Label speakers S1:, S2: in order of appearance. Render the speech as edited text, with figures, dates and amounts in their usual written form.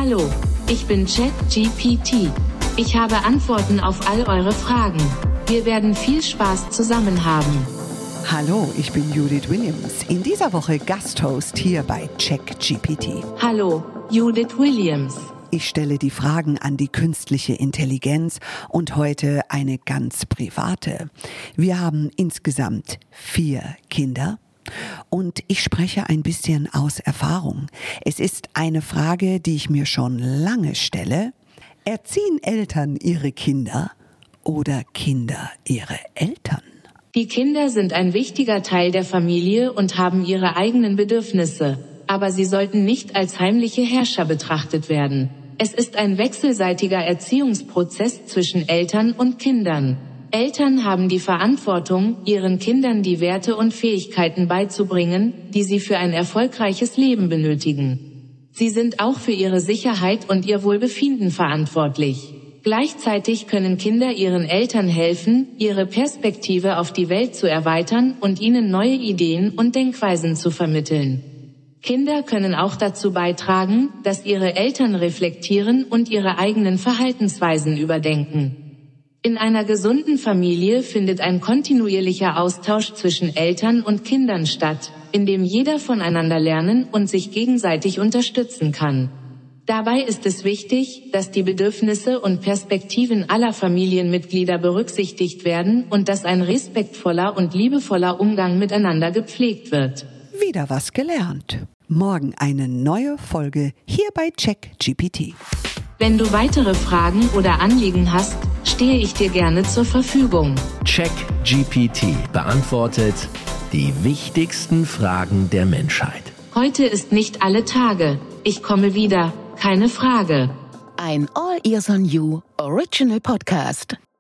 S1: Hallo, ich bin ChatGPT. Ich habe Antworten auf all eure Fragen. Wir werden viel Spaß zusammen haben.
S2: Hallo, ich bin Judith Williams. In dieser Woche Gasthost hier bei ChatGPT.
S1: Hallo, Judith Williams.
S2: Ich stelle die Fragen an die künstliche Intelligenz und heute eine ganz private. Wir haben insgesamt 4 Kinder und ich spreche ein bisschen aus Erfahrung. Es ist eine Frage, die ich mir schon lange stelle. Erziehen Eltern ihre Kinder oder Kinder ihre Eltern?
S1: Die Kinder sind ein wichtiger Teil der Familie und haben ihre eigenen Bedürfnisse, aber sie sollten nicht als heimliche Herrscher betrachtet werden. Es ist ein wechselseitiger Erziehungsprozess zwischen Eltern und Kindern. Eltern haben die Verantwortung, ihren Kindern die Werte und Fähigkeiten beizubringen, die sie für ein erfolgreiches Leben benötigen. Sie sind auch für ihre Sicherheit und ihr Wohlbefinden verantwortlich. Gleichzeitig können Kinder ihren Eltern helfen, ihre Perspektive auf die Welt zu erweitern und ihnen neue Ideen und Denkweisen zu vermitteln. Kinder können auch dazu beitragen, dass ihre Eltern reflektieren und ihre eigenen Verhaltensweisen überdenken. In einer gesunden Familie findet ein kontinuierlicher Austausch zwischen Eltern und Kindern statt, in dem jeder voneinander lernen und sich gegenseitig unterstützen kann. Dabei ist es wichtig, dass die Bedürfnisse und Perspektiven aller Familienmitglieder berücksichtigt werden und dass ein respektvoller und liebevoller Umgang miteinander gepflegt wird.
S2: Wieder was gelernt. Morgen eine neue Folge hier bei ChatGPT.
S1: Wenn du weitere Fragen oder Anliegen hast, stehe ich dir gerne zur Verfügung.
S3: ChatGPT beantwortet die wichtigsten Fragen der Menschheit.
S1: Heute ist nicht alle Tage. Ich komme wieder. Keine Frage.
S4: Ein All Ears on You Original Podcast.